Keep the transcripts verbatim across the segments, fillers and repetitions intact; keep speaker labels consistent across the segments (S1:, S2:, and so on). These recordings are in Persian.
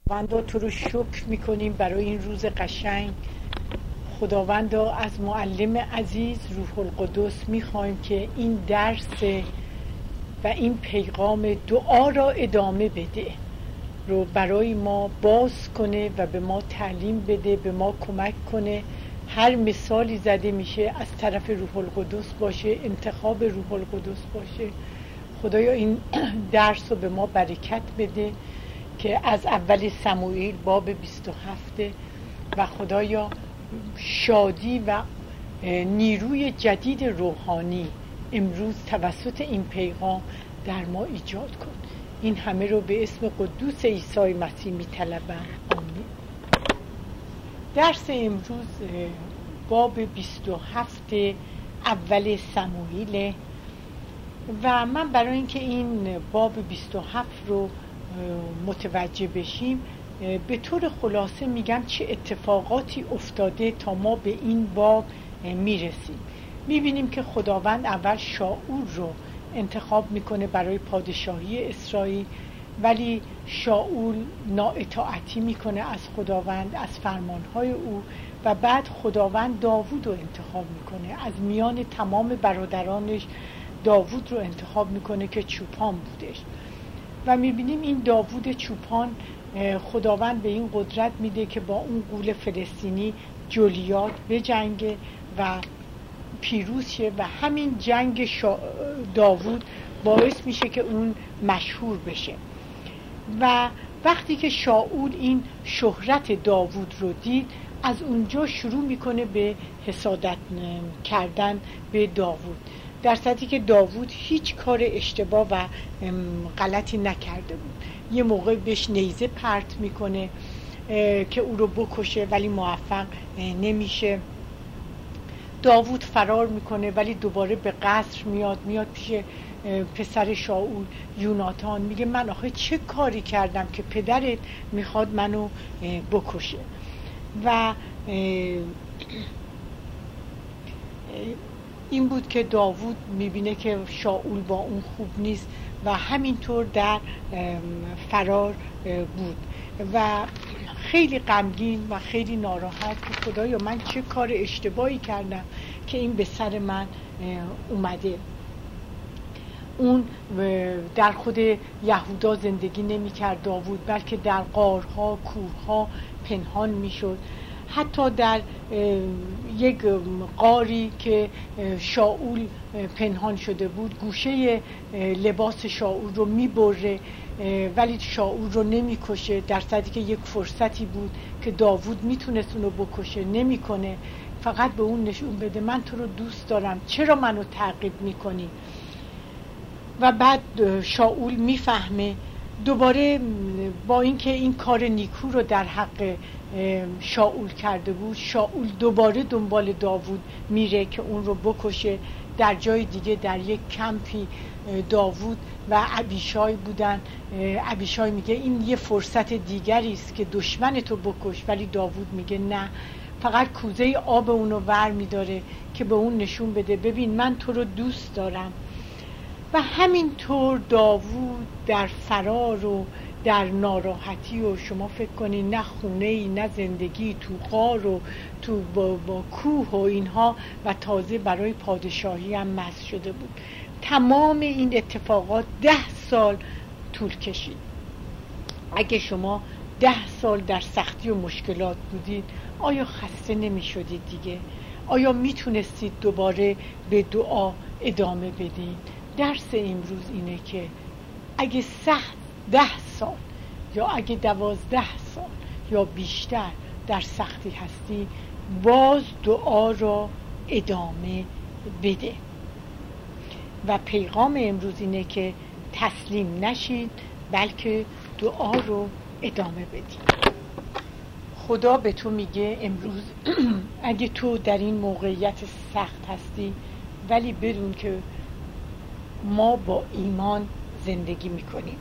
S1: خداوندا تو رو شکر میکنیم برای این روز قشنگ. خداوندا از معلم عزیز روح القدس میخوایم که این درس و این پیغام دعا را ادامه بده، رو برای ما باز کنه و به ما تعلیم بده، به ما کمک کنه. هر مثالی زده میشه از طرف روح القدس باشه، انتخاب روح القدس باشه. خدایا این درس رو به ما برکت بده که از اول سموئیل باب بیست و هفت و خدایا شادی و نیروی جدید روحانی امروز توسط این پیغام در ما ایجاد کن. این همه رو به اسم قدوس عیسی مسیح می‌طلبم، آمین. درس امروز باب بیست و هفت اول سموئیل و من برای اینکه این باب بیست و هفت رو متوجه بشیم به طور خلاصه میگم چه اتفاقاتی افتاده تا ما به این باب میرسیم. میبینیم که خداوند اول شاول رو انتخاب میکنه برای پادشاهی اسرائیل، ولی شاول نااطاعتی میکنه از خداوند، از فرمانهای او، و بعد خداوند داوود رو انتخاب میکنه. از میان تمام برادرانش داوود رو انتخاب میکنه که چوپان بودش و میبینیم این داوود چوپان خداوند به این قدرت میده که با اون غول فلسطینی جولیات بجنگه و پیروز شه و همین جنگ شا... داوود باعث میشه که اون مشهور بشه. و وقتی که شاول این شهرت داوود رو دید، از اونجا شروع میکنه به حسادت کردن به داوود، در صورتی که داوود هیچ کار اشتباه و غلطی نکرده بود. یه موقع بهش نیزه پرت میکنه که او رو بکشه ولی موفق نمیشه. داوود فرار میکنه ولی دوباره به قصر میاد میاد پیش پسر شاول یوناتان، میگه من آخه چه کاری کردم که پدرت میخواد منو بکشه. و این بود که داوود میبینه که شاول با اون خوب نیست و همینطور در فرار بود و خیلی غمگین و خیلی ناراحت که خدایا من چه کار اشتباهی کردم که این به سر من اومده. اون در خود یهودا زندگی نمی کرد داوود، بلکه در غارها کوهها پنهان می شد. حتی در یک غاری که شاول پنهان شده بود گوشه لباس شاول رو می بره ولی شاول رو نمی کشه، در صورتی که یک فرصتی بود که داوود می تونست اونو بکشه، نمی کنه. فقط به اون نشون بده من تو رو دوست دارم، چرا منو تعقیب می کنی؟ و بعد شاول می فهمه دوباره با اینکه این کار نیکو رو در حق شاول کرده بود، شاول دوباره دنبال داوود میره که اون رو بکشه. در جای دیگه در یک کمپی داوود و ابیشای بودن. ابیشای میگه این یه فرصت دیگری است که دشمن تو بکش، ولی داوود میگه نه، فقط کوزه آب اونو ور میداره که به اون نشون بده ببین من تو رو دوست دارم. و همینطور داوود در فرار و در ناراحتی و شما فکر کنید نه خونه‌ای نه زندگی، تو غار و تو با, با کوه و اینها، و تازه برای پادشاهی هم مست شده بود. تمام این اتفاقات ده سال طول کشید. اگه شما ده سال در سختی و مشکلات بودید آیا خسته نمی شدید دیگه؟ آیا می تونستید دوباره به دعا ادامه بدید؟ درس امروز اینه که اگه سخت ده سال یا اگه دوازده سال یا بیشتر در سختی هستی، باز دعا را ادامه بده. و پیغام امروز اینه که تسلیم نشید بلکه دعا رو ادامه بدید. خدا به تو میگه امروز اگه تو در این موقعیت سخت هستی، ولی بدون که ما با ایمان زندگی میکنیم.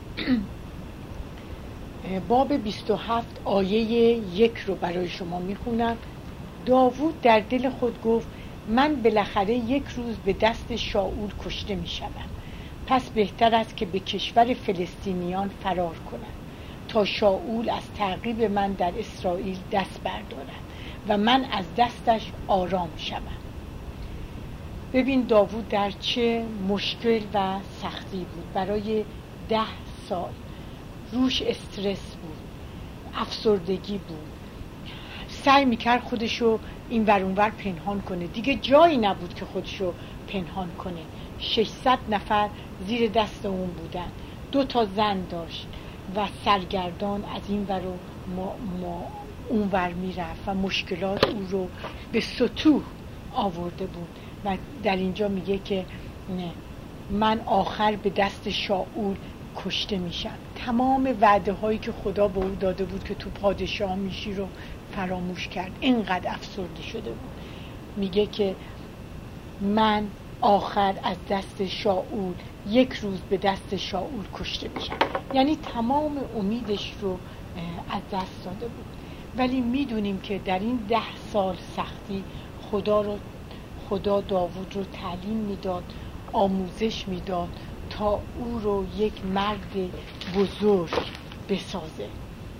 S1: باب بیست و هفت آیه یک رو برای شما میخونم. داوود در دل خود گفت من بالاخره یک روز به دست شاول کشته میشوم، پس بهتر است که به کشور فلسطینیان فرار کنم. تا شاول از تعقیب من در اسرائیل دست بردارد و من از دستش آرام شوم. ببین داوود در چه مشکل و سختی بود. برای ده سال روش استرس بود، افسردگی بود، سعی میکرد خودشو این ور اون ور پنهان کنه، دیگه جایی نبود که خودشو پنهان کنه. ششصد نفر زیر دست اون بودن، دو تا زن داشت و سرگردان از این ور و ما ما اون ور میرفت و مشکلات او رو به سطوح آورده بود. و در اینجا میگه که نه، من آخر به دست شاول کشته میشم. تمام وعده هایی که خدا به او داده بود که تو پادشاه میشی رو فراموش کرد، اینقدر افسرده شده بود. میگه که من آخر از دست شاول، یک روز به دست شاول کشته میشم. یعنی تمام امیدش رو از دست داده بود. ولی میدونیم که در این ده سال سختی خدا رو خدا داوود رو تعلیم میداد، آموزش میداد تا او رو یک مرد بزرگ بسازه.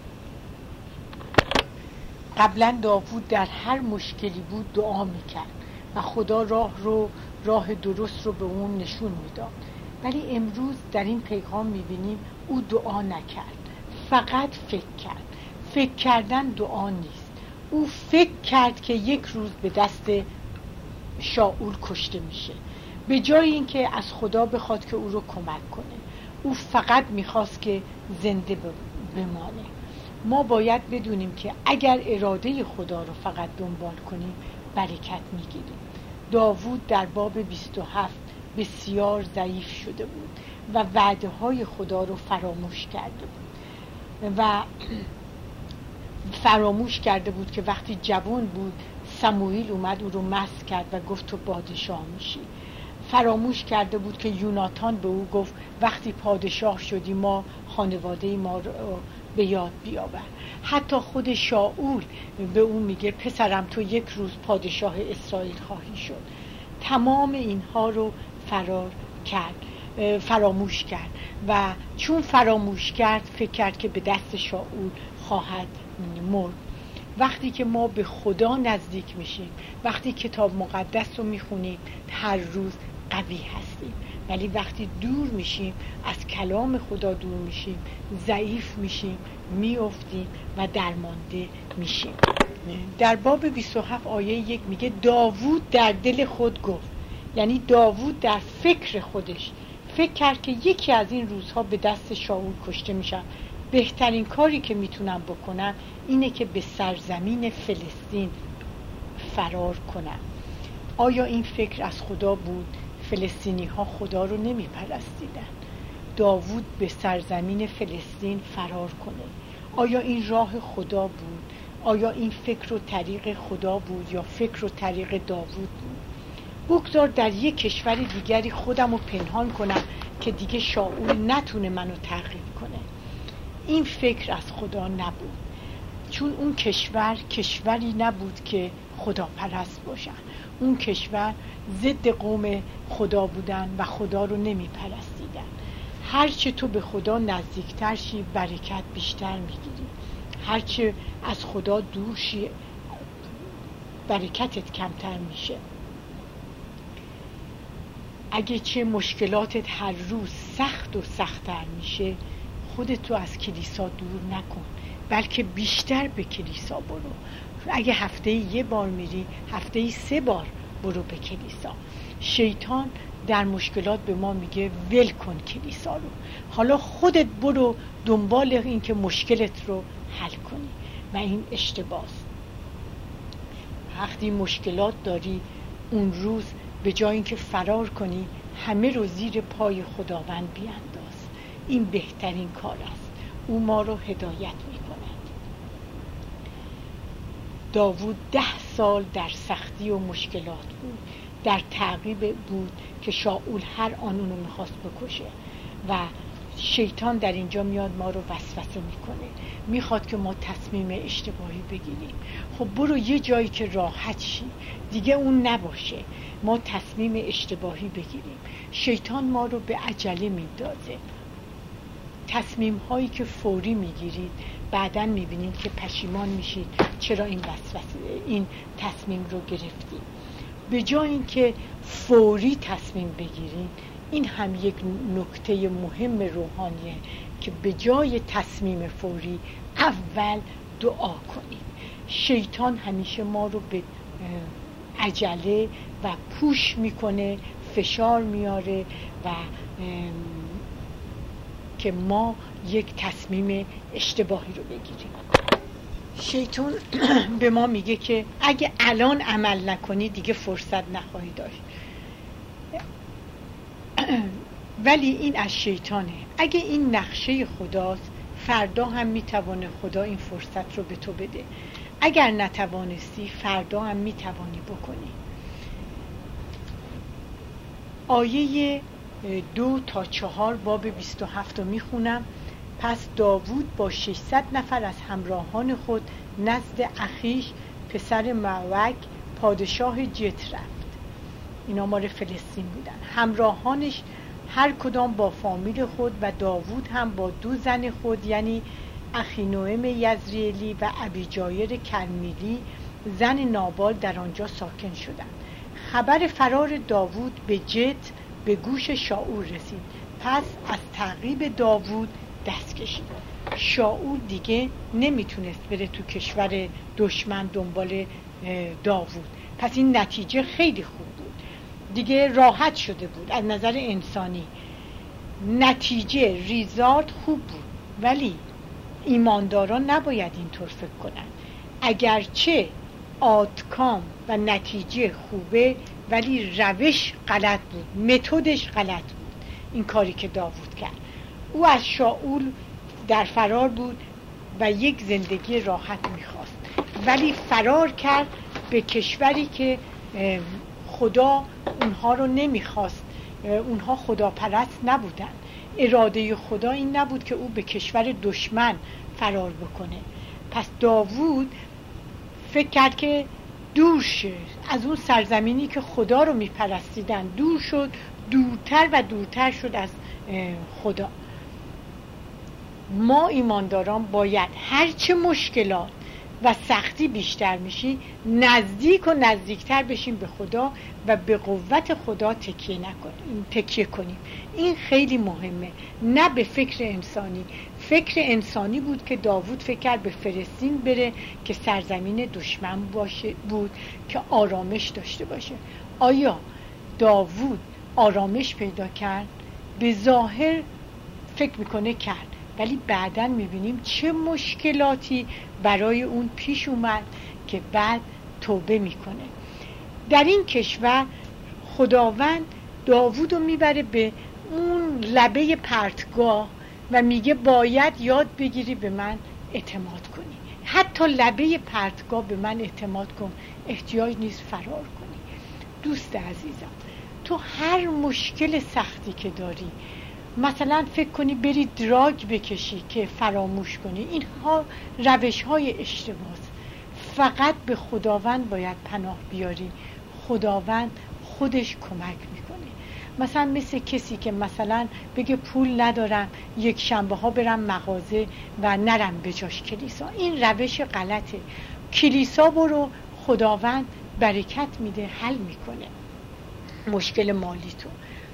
S1: قبلا داوود در هر مشکلی بود دعا میکرد و خدا راه رو راه درست رو به اون نشون میداد. ولی امروز در این پیغام میبینیم او دعا نکرد، فقط فکر کرد. فکر کردن دعا نیست. او فکر کرد که یک روز به دست شاول کشته میشه. به جای اینکه از خدا بخواد که او رو کمک کنه، او فقط میخواست که زنده بمانه. ما باید بدونیم که اگر اراده خدا رو فقط دنبال کنیم برکت میگیریم. داوود در باب بیست و هفت بسیار ضعیف شده بود و وعده های خدا رو فراموش کرده بود و فراموش کرده بود که وقتی جوان بود سموئیل اومد او رو مسح کرد و گفت تو پادشاه میشی. فراموش کرده بود که یوناتان به او گفت وقتی پادشاه شدی ما خانواده ما رو به یاد بیاور. حتی خود شاول به او میگه پسرم تو یک روز پادشاه اسرائیل خواهی شد. تمام اینها رو فرار کرد، فراموش کرد و چون فراموش کرد فکر کرد که به دست شاول خواهد مرد. وقتی که ما به خدا نزدیک میشیم، وقتی کتاب مقدس رو میخونیم، هر روز قوی هستیم. ولی وقتی دور میشیم، از کلام خدا دور میشیم، ضعیف میشیم، میافتیم و درمانده میشیم. در باب بیست و هفت آیه یک میگه داوود در دل خود گفت، یعنی داوود در فکر خودش فکر کرد که یکی از این روزها به دست شاول کشته میشم. بهترین کاری که میتونم بکنم اینه که به سرزمین فلسطین فرار کنم. آیا این فکر از خدا بود؟ فلسطینی ها خدا رو نمی پرستیدن. داوود به سرزمین فلسطین فرار کنه، آیا این راه خدا بود؟ آیا این فکر و طریق خدا بود یا فکر و طریق داوود بود؟ بگذار در یک کشور دیگری خودم رو پنهان کنم که دیگه شاول نتونه منو تعقیب کنه. این فکر از خدا نبود، چون اون کشور کشوری نبود که خدا پرست باشن. اون کشور ضد قوم خدا بودن و خدا رو نمی پرستیدن. هرچه تو به خدا نزدیکتر شی برکت بیشتر میگیری، هرچه از خدا دور شی برکتت کمتر میشه. اگه چه مشکلاتت هر روز سخت و سخت‌تر میشه، خودتو از کلیسا دور نکن، بلکه بیشتر به کلیسا برو. اگه هفته یه بار میری، هفته سه بار برو به کلیسا. شیطان در مشکلات به ما میگه ول کن کلیسا رو، حالا خودت برو دنبال این که مشکلت رو حل کنی و این اشتباهه. وقتی مشکلات داری اون روز به جای اینکه فرار کنی همه رو زیر پای خداوند بیانداز. این بهترین کار است. او ما رو هدایت میکند. داوود ده سال در سختی و مشکلات بود، در تعقیب بود که شاول هر آن اونو میخواست بکشه و شیطان در اینجا میاد ما رو وسوسه میکنه، میخواد که ما تصمیم اشتباهی بگیریم. خب برو یه جایی که راحت شی، دیگه اون نباشه، ما تصمیم اشتباهی بگیریم. شیطان ما رو به عجله میندازه. تصمیم هایی که فوری میگیرید بعداً میبینید که پشیمان میشید چرا این وسوسه این تصمیم رو گرفتید. به جای اینکه فوری تصمیم بگیرید، این هم یک نکته مهم روحانیه که به جای تصمیم فوری اول دعا کنید. شیطان همیشه ما رو به عجله و پوش میکنه، فشار میاره و که ما یک تصمیم اشتباهی رو بگیریم. شیطان به ما میگه که اگه الان عمل نکنی دیگه فرصت نخواهی داشت. ولی این از شیطانه. اگه این نقشه خداست، فردا هم میتوانه خدا این فرصت رو به تو بده. اگر نتوانستی فردا هم میتوانی بکنی. آیه دو تا چهار باب بیست و هفت رو میخونم. پس داوود با ششصد نفر از همراهان خود نزد اخیش پسر معوک پادشاه جت رفت. اینا مال فلسطین بودن. همراهانش هر کدام با فامیل خود و داوود هم با دو زن خود، یعنی اخینوئم یزریلی و ابیجایر کرمیلی زن نابال، در آنجا ساکن شدند. خبر فرار داوود به جت به گوش شاول رسید. پس از تعقیب داوود دست کشید. شاول دیگه نمیتونست بره تو کشور دشمن دنبال داوود. پس این نتیجه خیلی خوب بود، دیگه راحت شده بود از نظر انسانی. نتیجه ریزارت خوب بود، ولی ایمانداران نباید اینطور فکر کنن. اگرچه آتکام و نتیجه خوبه، ولی روش غلط بود، متدش غلط بود. این کاری که داوود کرد، او از شاول در فرار بود و یک زندگی راحت میخواست، ولی فرار کرد به کشوری که خدا اونها رو نمیخواست. اونها خداپرست نبودن. اراده خدا این نبود که او به کشور دشمن فرار بکنه. پس داوود فکر کرد که دور شد از اون سرزمینی که خدا رو میپرستیدن، دور شد، دورتر و دورتر شد از خدا. ما ایمانداران باید هرچه مشکلات و سختی بیشتر میشی نزدیک و نزدیکتر بشیم به خدا و به قوت خدا تکیه نکنیم، تکیه کنیم. این خیلی مهمه، نه به فکر انسانی. فکر انسانی بود که داوود فکر کرد به فلسطین بره که سرزمین دشمن باشه بود که آرامش داشته باشه. آیا داوود آرامش پیدا کرد؟ به ظاهر فکر میکنه کرد، ولی بعداً میبینیم چه مشکلاتی برای اون پیش اومد که بعد توبه میکنه. در این کشور خداوند داوود رو میبره به اون لبه پرتگاه و میگه باید یاد بگیری به من اعتماد کنی. حتی لبه پرتگاه به من اعتماد کن، احتیاج نیست فرار کنی. دوست عزیزم، تو هر مشکل سختی که داری، مثلا فکر کنی بری دراگ بکشی که فراموش کنی، اینها روش های اشتباهه. فقط به خداوند باید پناه بیاری. خداوند خودش کمک میکنه. مثلا مثل کسی که مثلا بگه پول ندارم، یک شنبه ها برم مغازه و نرم به جاش کلیسا. این روش غلطه. کلیسا برو، خداوند برکت میده، حل میکنه مشکل مالی تو.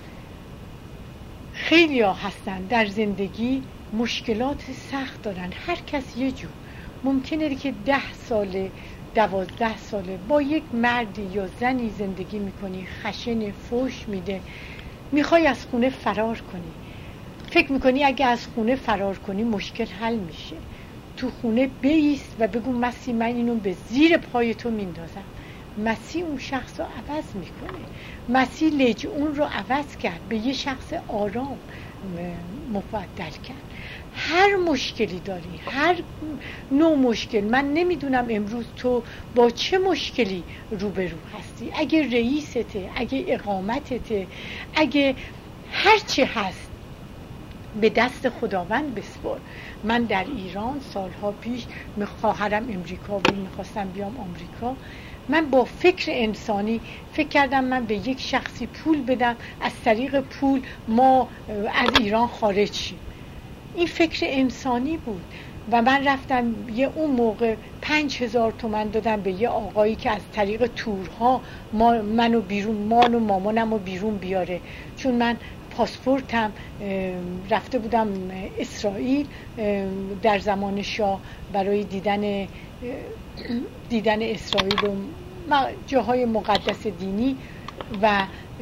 S1: خیلی ها هستن در زندگی مشکلات سخت دارن، هر کس یه جور. ممکنه که ده ساله دوازده ساله با یک مردی یا زنی زندگی میکنی، خشن، فوش میده، میخوای از خونه فرار کنی. فکر میکنی اگه از خونه فرار کنی مشکل حل میشه. تو خونه بایست و بگو مسیح من اینو به زیر پای تو میندازم. مسیح اون شخص رو عوض میکنه. مسیح لجعون رو عوض کرد، به یه شخص آرام مبدل کرد. هر مشکلی داری، هر نوع مشکل، من نمیدونم امروز تو با چه مشکلی روبرو هستی. اگه رئیسته، اگه اقامتته، اگه هر چی هست، به دست خداوند بسپار. من در ایران سالها پیش، خواهرم امریکا بود، میخواستم بیام آمریکا، من با فکر انسانی فکر کردم من به یک شخصی پول بدم، از طریق پول ما از ایران خارج شیم. این فکر انسانی بود. و من رفتم یه اون موقع پنج هزار تومن دادم به یه آقایی که از طریق تورها ما منو بیرون مان و مامانم رو بیرون بیاره، چون من پاسپورتم رفته بودم اسرائیل در زمان شاه برای دیدن دیدن اسرائیل و جاهای مقدس دینی و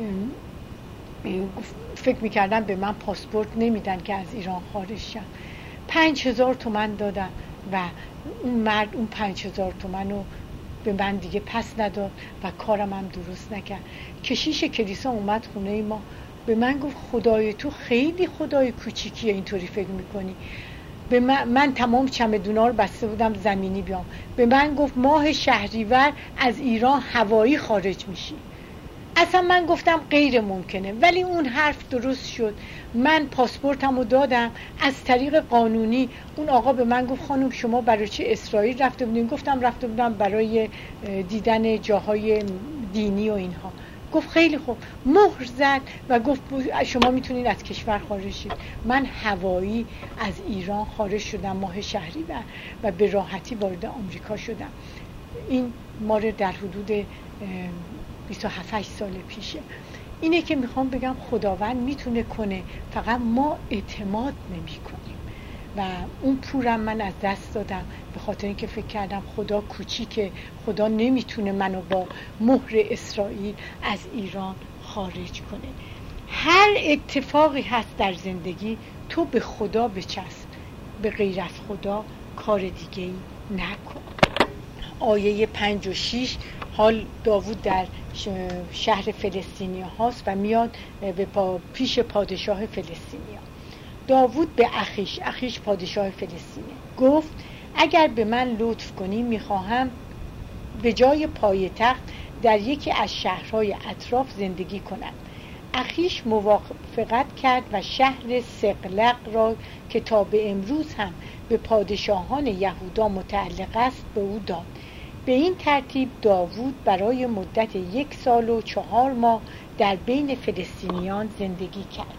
S1: فکر میکردم به من پاسپورت نمیدن که از ایران خارج شم. پنج هزار تومن دادم و اون مرد اون پنج هزار تومن رو به من دیگه پس نداد و کارم هم درست نکرد. کشیش کلیسا اومد خونه ما، به من گفت خدای تو خیلی خدای کوچیکیه اینطوری فکر میکنی. به من, من تمام چمدونا رو بسته بودم زمینی بیام. به من گفت ماه شهریور از ایران هوایی خارج میشی. اصلا من گفتم غیر ممکنه، ولی اون حرف درست شد. من پاسپورتم رو دادم از طریق قانونی. اون آقا به من گفت خانم شما برای چه اسرائیل رفته بودین؟ گفتم رفته بودم برای دیدن جاهای دینی و اینها. گفت خیلی خوب، مهر زد و گفت شما میتونین از کشور خارج شید. من هوایی از ایران خارج شدم ماه شهریور و به راحتی وارد آمریکا شدم. این ماره در حدود بیست و هفت سال پیشه. اینه که میخوام بگم خداوند میتونه کنه، فقط ما اعتماد نمی کنیم. و اون پولم من از دست دادم به خاطر اینکه فکر کردم خدا کوچیکه، خدا نمیتونه منو با مهر اسرائیل از ایران خارج کنه. هر اتفاقی هست در زندگی تو به خدا بچسب، به غیر از خدا کار دیگه ای نکن. آیه پنج و شیش، حال داوود در شهر فلسطینیا هاست و میاد به پیش پادشاه فلسطینیا. داوود به اخیش، اخیش پادشاه فلسطینه، گفت اگر به من لطف کنی میخواهم به جای پایتخت در یکی از شهرهای اطراف زندگی کنم. اخیش موافقت کرد و شهر سقلق را که تا به امروز هم به پادشاهان یهودا متعلق است به او داد. به این ترتیب داوود برای مدت یک سال و چهار ماه در بین فلسطینیان زندگی کرد.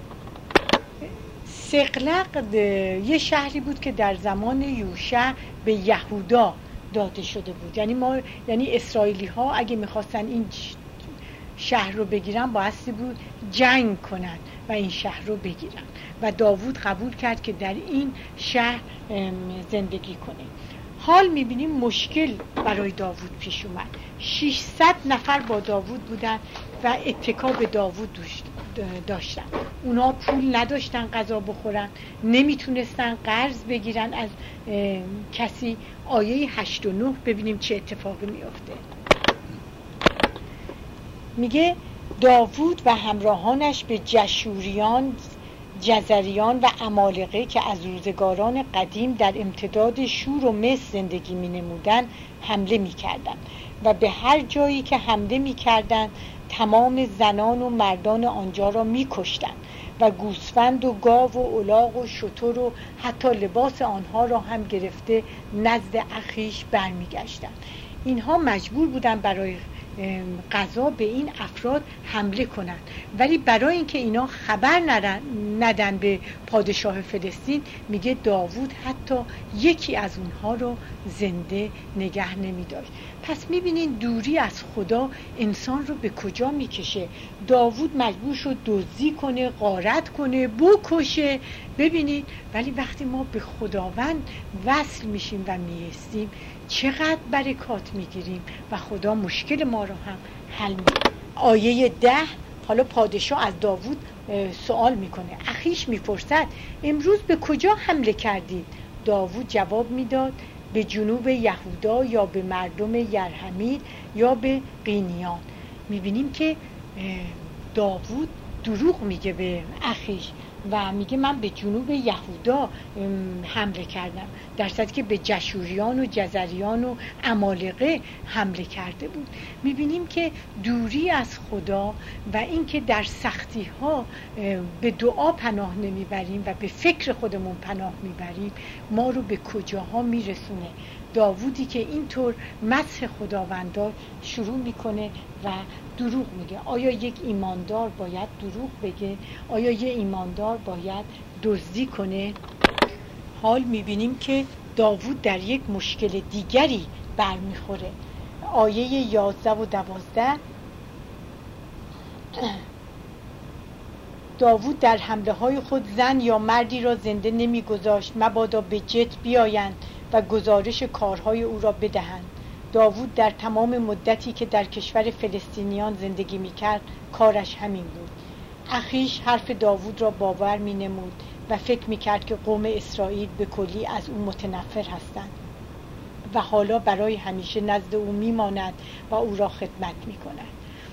S1: سقلق یه شهری بود که در زمان یوشع به یهودا داده شده بود. یعنی ما یعنی اسرائیلی ها اگه میخواستن این شهر رو بگیرن بایستی بود جنگ کنن و این شهر رو بگیرن و داوود قبول کرد که در این شهر زندگی کنه. حال میبینیم مشکل برای داوود پیش اومد. ششصد نفر با داوود بودن و اتکا به داوود داشتن. اونا پول نداشتن غذا بخورن، نمیتونستن قرض بگیرن از کسی. آیه هشت و نه ببینیم چه اتفاقی میافته. میگه داوود و همراهانش به جشوریان، جزریان و عمالقه که از روزگاران قدیم در امتداد شور و مصر زندگی می نمودن حمله می کردن و به هر جایی که حمله می کردن تمام زنان و مردان آنجا را می کشتن و گوسفند و گاو و الاغ و شتر و حتی لباس آنها را هم گرفته نزد اخیش برمی گشتن. اینها مجبور بودن برای قضا به این افراد حمله کنند، ولی برای اینکه اینا خبر ندن به پادشاه فلسطین، میگه داوود حتی یکی از اونها رو زنده نگه نمی داشت. پس میبینین دوری از خدا انسان رو به کجا میکشه. داوود مجبور شد دزدی کنه، غارت کنه، بکشه. ببینید، ولی وقتی ما به خداوند وصل میشیم و میستیم چقدر برکات میگیریم و خدا مشکل ما رو هم حل میکنه. آیه ده، حالا پادشاه از داوود سوال میکنه. اخیش میپرسد امروز به کجا حمله کردید؟ داوود جواب میداد به جنوب یهودا یا به مردم یرحمیل یا به قینیان. میبینیم که داوود دروغ میگه به اخیش و میگه من به جنوب یهودا حمله کردم، در صورتی که به جشوریان و جزریان و عمالقه حمله کرده بود. میبینیم که دوری از خدا و اینکه در سختی ها به دعا پناه نمیبریم و به فکر خودمون پناه میبریم ما رو به کجاها میرسونه. داوودی که اینطور مدح خداوند شروع میکنه و دروغ میگه. آیا یک ایماندار باید دروغ بگه؟ آیا یه ایماندار باید دزدی کنه؟ حال میبینیم که داوود در یک مشکل دیگری برمیخوره. آیه یازده و دوازده، داوود در حمله های خود زن یا مردی را زنده نمیگذاشت مبادا به جت بیایند و گزارش کارهای او را بدهند. داوود در تمام مدتی که در کشور فلسطینیان زندگی میکرد کارش همین بود. اخیش حرف داوود را باور مینمود و فکر میکرد که قوم اسرائیل به کلی از او متنفر هستند و حالا برای همیشه نزد او میماند و او را خدمت میکند.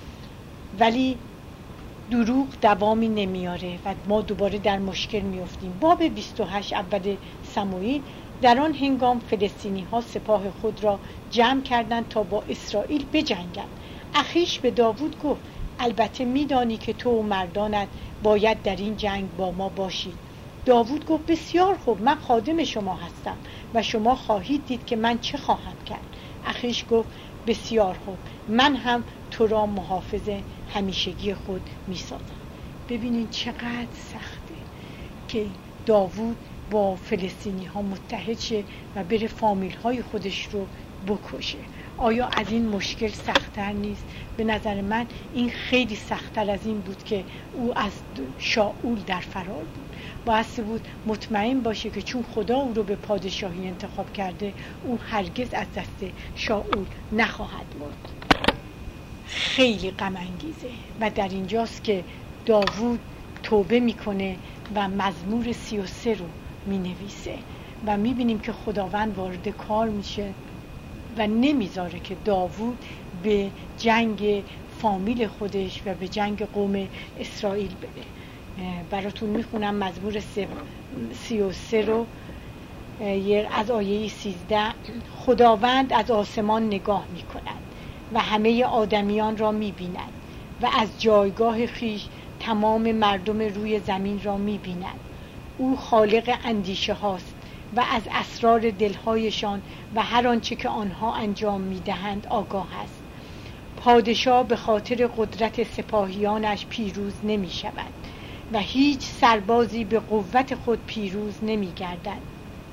S1: ولی دروغ دوامی نمیاره و ما دوباره در مشکل میافتیم. باب بیست و هشت اول سموئیل، در آن هنگام فلسطینی ها سپاه خود را جمع کردند تا با اسرائیل بجنگند. اخیش به داوود گفت البته میدانی که تو و مردانت باید در این جنگ با ما باشید. داوود گفت بسیار خوب، من خادم شما هستم و شما خواهید دید که من چه خواهم کرد. اخیش گفت بسیار خوب، من هم تو را محافظ همیشگی خود می سازم. ببینید چقدر سخته که داوود با فلسطینی ها متحد شه و بره فامیل های خودش رو بکشه. آیا از این مشکل سخت‌تر نیست؟ به نظر من این خیلی سخت‌تر از این بود که او از شاول در فرار بود. بایستی بود مطمئن باشه که چون خدا او رو به پادشاهی انتخاب کرده او هرگز از دست شاول نخواهد مرد. خیلی غم انگیزه و در اینجاست که داوود توبه میکنه و مزمور سی و سه رو مینویسه و میبینیم که خداوند وارد کار میشه و نمیذاره که داوود به جنگ فامیل خودش و به جنگ قوم اسرائیل بره. براتون میخونم مزمور سی و سه رو از آیه سیزده. خداوند از آسمان نگاه میکند و همه آدمیان را میبیند و از جایگاه خیش تمام مردم روی زمین را میبیند. او خالق اندیشه هاست و از اسرار دلهایشان و هر آنچه که آنها انجام میدهند آگاه است. پادشاه به خاطر قدرت سپاهیانش پیروز نمی شود و هیچ سربازی به قوت خود پیروز نمی گردد.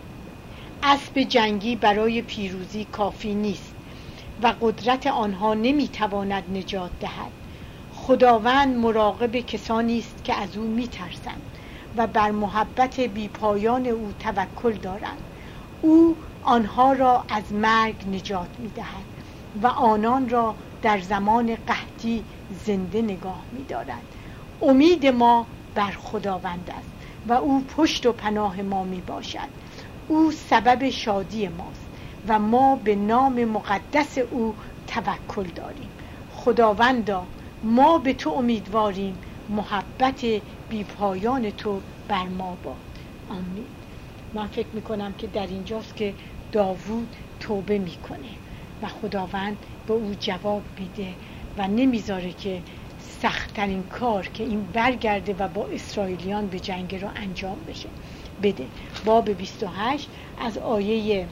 S1: اسب جنگی برای پیروزی کافی نیست و قدرت آنها نمی تواند نجات دهد. خداوند مراقب کسانی است که از او می ترسند و بر محبت بیپایان او توکل دارند. او آنها را از مرگ نجات می دهد و آنان را در زمان قحطی زنده نگاه می دارد. امید ما بر خداوند است و او پشت و پناه ما می باشد. او سبب شادی ماست و ما به نام مقدس او توکل داریم. خداوندا ما به تو امیدواریم، محبت بیپایان تو بر ما باد. آمین. من فکر میکنم که در اینجاست که داوود توبه میکنه و خداوند به او جواب میده و نمیذاره که سخت‌ترین کار که این برگرده و با اسرائیلیان به جنگ را انجام بشه بده. باب بیست و هشت از آیه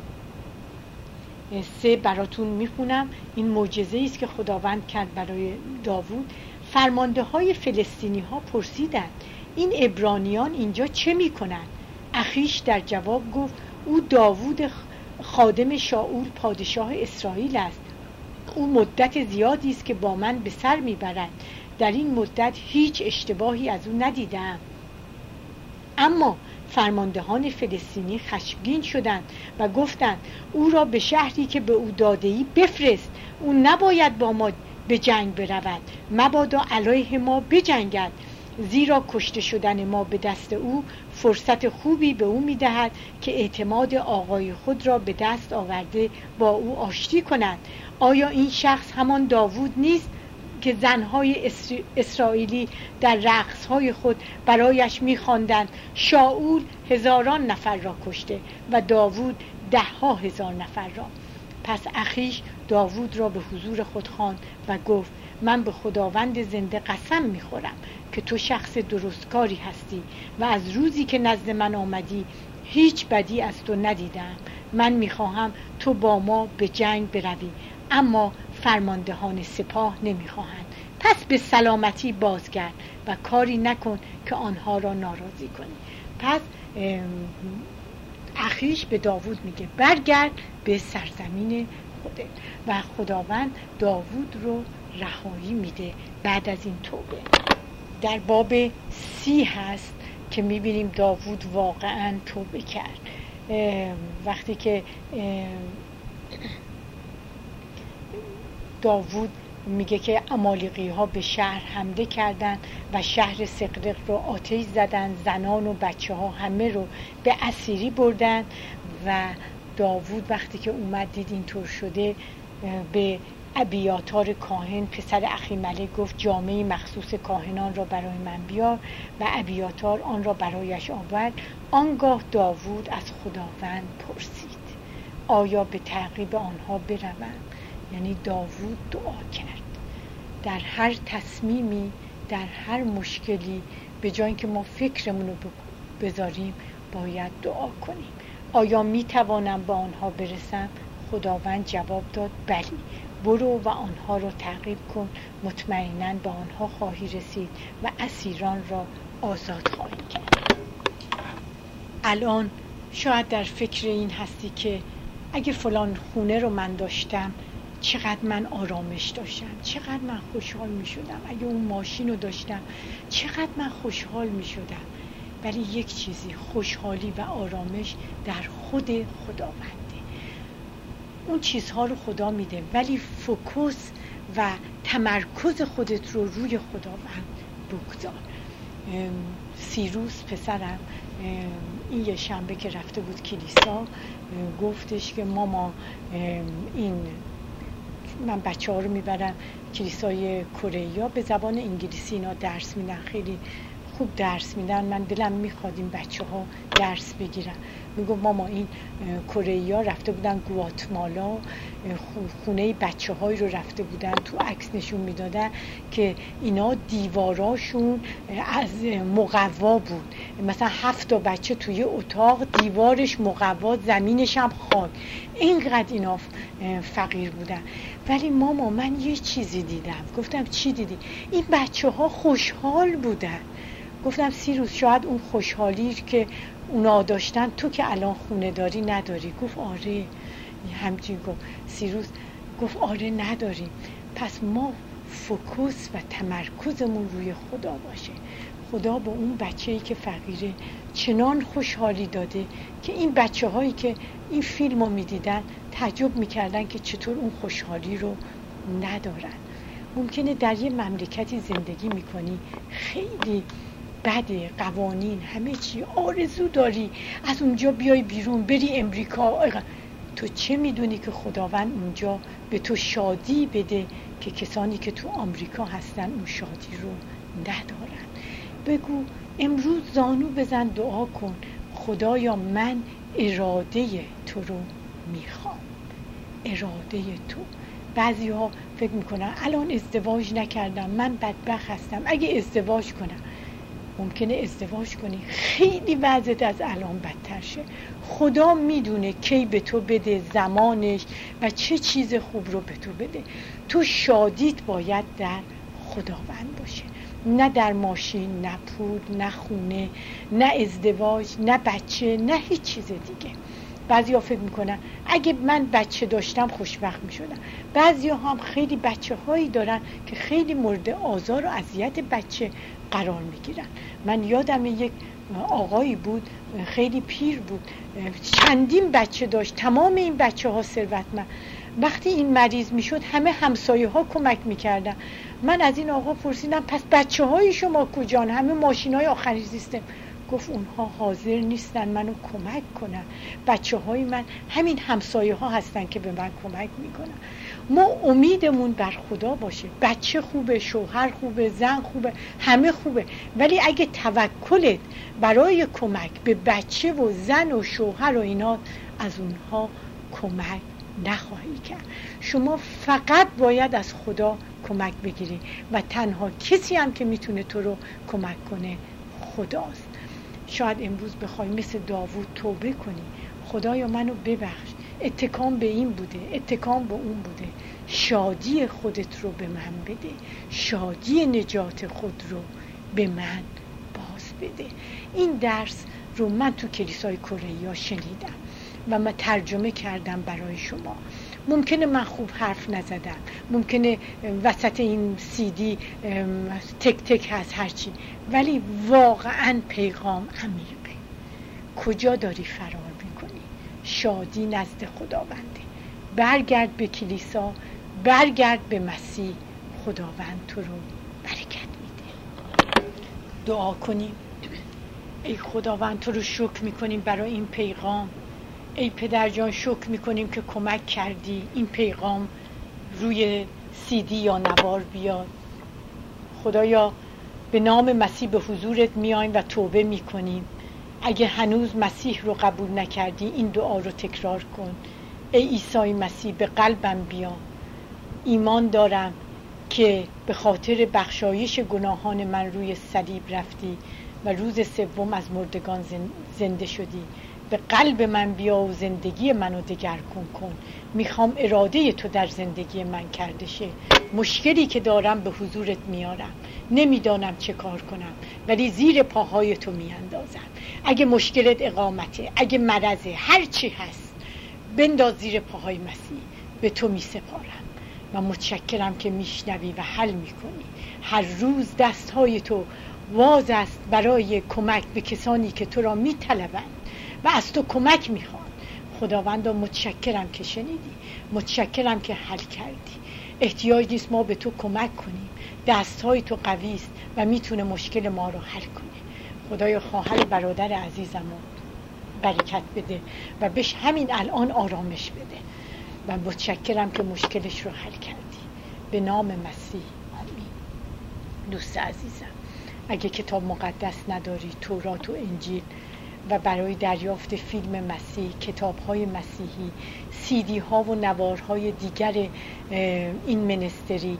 S1: سه براتون میخونم. این معجزه است که خداوند کرد برای داوود. فرمانده های فلسطینی ها پرسیدند این عبرانیان اینجا چه میکنند؟ اخیش در جواب گفت او داوود خادم شاول پادشاه اسرائیل است. او مدت زیادی است که با من به سر میبرد. در این مدت هیچ اشتباهی از او ندیدم. اما فرماندهان فلسطینی خشمگین شدند و گفتند او را به شهری که به او داده‌ای بفرست. او نباید با ما به جنگ برود، مبادا علیه ما بجنگد، زیرا کشته شدن ما به دست او فرصت خوبی به او می‌دهد که اعتماد آقای خود را به دست آورده با او آشتی کند. آیا این شخص همان داوود نیست که زنهای اسرائیلی در رقصهای خود برایش می‌خواندند شاول هزاران نفر را کشته و داوود ده ها هزار نفر را؟ پس اخیش داوود را به حضور خود خواند و گفت من به خداوند زنده قسم می‌خورم که تو شخص درستکاری هستی و از روزی که نزد من آمدی هیچ بدی از تو ندیدم. من می‌خواهم تو با ما به جنگ بروی، اما فرماندهان سپاه نمیخواهند. پس به سلامتی بازگرد و کاری نکن که آنها را ناراضی کنی. پس اخیش به داوود میگه برگرد به سرزمین خودت و خداوند داوود رو رهایی میده بعد از این توبه. در باب سی هست که میبینیم داوود واقعا توبه کرد. وقتی که داوود میگه که عمالیقی ها به شهر حمله کردن و شهر سقلق رو آتش زدن، زنان و بچه ها همه رو به اسیری بردن و داوود وقتی که اومد دید اینطور شده به ابیاتار کاهن پسر اخیملک گفت جامه مخصوص کاهنان را برای من بیار و ابیاتار آن را برایش آورد. آنگاه داوود از خداوند پرسید آیا به تعقیب آنها بروم؟ یعنی داوود دعا کرد. در هر تصمیمی، در هر مشکلی به جای اینکه ما فکرمون رو بذاریم باید دعا کنیم. آیا می توانم با آنها برسم؟ خداوند جواب داد بلی، برو و آنها رو تعقیب کن، مطمئناً با آنها خواهی رسید و اسیران را آزاد خواهی کرد. الان شاید در فکر این هستی که اگه فلان خونه رو من داشتم چقدر من آرامش داشتم، چقدر من خوشحال می شدم، اگه اون ماشین رو داشتم چقدر من خوشحال می شدم. ولی یک چیزی، خوشحالی و آرامش در خود خداونده. اون چیزها رو خدا میده، ولی فوکوس و تمرکز خودت رو روی خداوند بگذار. سیروس پسرم این یه شنبه که رفته بود کلیسا گفتش که ماما این من بچه ها رو میبرم کلیسای کره به زبان انگلیسی، اینا درس میدن، خیلی خوب درس میدن، من دلم میخواد این بچه ها درس بگیرن. میگم ماما این کره ها رفته بودن گواتمالا، خونه بچه هایی رو رفته بودن، تو عکس نشون میدادن که اینا دیواراشون از مقوا بود، مثلا هفت تا بچه توی اتاق دیوارش مقوا، زمینش هم خاک، اینقدر اینا فقیر بودن. ولی ماما من یه چیزی دیدم. گفتم چی دیدی؟ این بچه ها خوشحال بودن. گفتم سیروس شاید اون خوشحالی که اونا داشتن تو که الان خونه داری نداری. گفت آره. همچین گفت سیروس، گفت آره نداریم. پس ما فوکوس و تمرکزمون روی خدا باشه. خدا با اون بچه‌ای که فقیره چنان خوشحالی داده که این بچه هایی که این فیلم رو میدیدن تعجب میکردن که چطور اون خوشحالی رو ندارن. ممکنه در یه مملکتی زندگی میکنی خیلی بده، قوانین همه چی، آرزو داری از اونجا بیای بیرون بری امریکا. تو چه میدونی که خداوند اونجا به تو شادی بده که کسانی که تو آمریکا هستن اون شادی رو ندارن؟ بگو امروز زانو بزن دعا کن خدایا من اراده تو رو میخوام، اراده تو. بعضی ها فکر میکنن الان ازدواج نکردم من بدبخت هستم، اگه ازدواج کنم. ممکنه ازدواج کنی خیلی وضعیت از الان بدتر شه. خدا میدونه کی به تو بده زمانش و چه چیز خوب رو به تو بده. تو شادیت باید در خداوند باشه، نه در ماشین، نه پول، نه خونه، نه ازدواج، نه بچه، نه هیچ چیز دیگه. بعضی ها فکر میکنن اگه من بچه داشتم خوشبخت میشدم. بعضی ها هم خیلی بچه هایی دارن که خیلی مورد آزار و اذیت بچه قرار میگیرن. من یادم یک آقایی بود خیلی پیر بود، چندین بچه داشت، تمام این بچه ها ثروتمند. وقتی این مریض میشد همه همسایه ها کمک میکردن. من از این آقا پرسیدم پس بچه های شما کجان؟ همه ماشین های آخرین سیستم. گفت اونها حاضر نیستن منو کمک کنن. بچه های من همین همسایه ها هستن که به من کمک میکنن. ما امیدمون بر خدا باشه. بچه خوبه، شوهر خوبه، زن خوبه، همه خوبه، ولی اگه توکلت برای کمک به بچه و زن و شوهر و اینا، از اونها کمک نخواهی کرد. شما فقط باید از خدا کمک بگیری و تنها کسی هم که میتونه تو رو کمک کنه خداست. شاید امروز بخوای مثل داوود توبه کنی، خدایا منو ببخش اتکام به این بوده، اتکام به اون بوده. شادی خودت رو به من بده، شادی نجات خود رو به من باز بده. این درس رو من تو کلیسای کره ها شنیدم و من ترجمه کردم برای شما. ممکنه من خوب حرف نزدم، ممکنه وسط این سیدی تک تک هست هرچی، ولی واقعا پیغام عمیقه. کجا داری فرار میکنی؟ شادی نزد خداونده. برگرد به کلیسا، برگرد به مسیح، خداوند تو رو برکت میده. دعا کنیم. ای خداوند تو رو شکر میکنیم برای این پیغام. ای پدر جان شکر میکنیم که کمک کردی این پیغام روی سیدی یا نوار بیاد. خدایا به نام مسیح به حضورت میایم و توبه میکنیم. اگه هنوز مسیح رو قبول نکردی این دعا رو تکرار کن. ای عیسی مسیح به قلبم بیا. ایمان دارم که به خاطر بخشایش گناهان من روی صلیب رفتی و روز سوم از مردگان زنده شدی. به قلب من بیا و زندگی منو دگرگون کن. میخوام اراده تو در زندگی من کرده شه. مشکلی که دارم به حضورت میارم، نمیدانم چه کار کنم ولی زیر پاهای تو میاندازم. اگه مشکلت اقامته، اگه مرضه، هر چی هست بنداز زیر پاهای مسیح. به تو میسپارم و متشکرم که میشنوی و حل میکنی. هر روز دستهای تو واز است برای کمک به کسانی که تو را میطلبند و از تو کمک میخوان. خداوندا متشکرم که شنیدی، متشکرم که حل کردی. احتیاج نیست ما به تو کمک کنیم، دستهای تو قوی است و میتونه مشکل ما رو حل کنه. خدایا خواهر برادر عزیزم رو برکت بده و بهش همین الان آرامش بده و متشکرم که مشکلش رو حل کردی. به نام مسیح آمین. دوست عزیزم، اگه کتاب مقدس نداری، تورات و انجیل و برای دریافت فیلم مسیح، کتاب‌های مسیحی، سیدی ها و نوارهای دیگر این منستری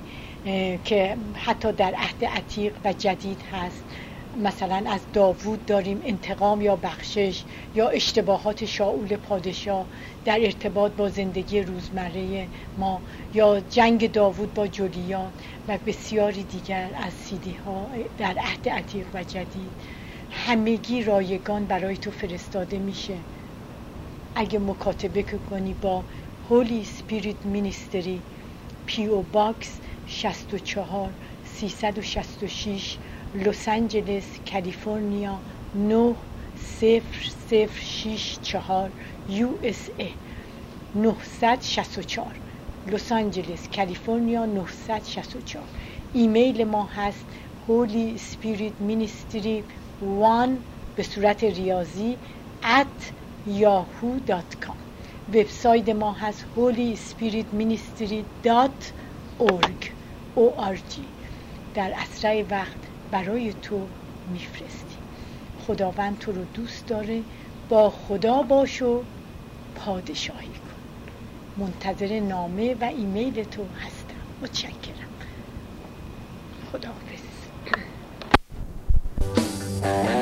S1: که حتی در عهد عتیق و جدید هست، مثلا از داوود داریم انتقام یا بخشش یا اشتباهات شاول پادشاه در ارتباط با زندگی روزمره ما، یا جنگ داوود با جولیان و بسیاری دیگر از سیدی ها در عهد عتیق و جدید، همگی رایگان برای تو فرستاده میشه. اگه مکاتبه کنی با Holy Spirit Ministry، پی او باکس شصت و چهار سیصد و شصت و شش، لس آنجلس، کالیفرنیا نه صفر صفر شش چهار، یو اس ای نهصد و شصت و چهار، لس آنجلس، کالیفرنیا نهصد و شصت و چهار. ایمیل ما هست Holy Spirit Ministry وان به صورت ریاضی at یاهو دات کام. وبسایت ما هست holy spirit ministry dot org. در اسرع وقت برای تو میفرستیم. خداوند تو رو دوست داره. با خدا باش و پادشاهی کن. منتظر نامه و ایمیل تو هستم. متشکرم. خداحافظ.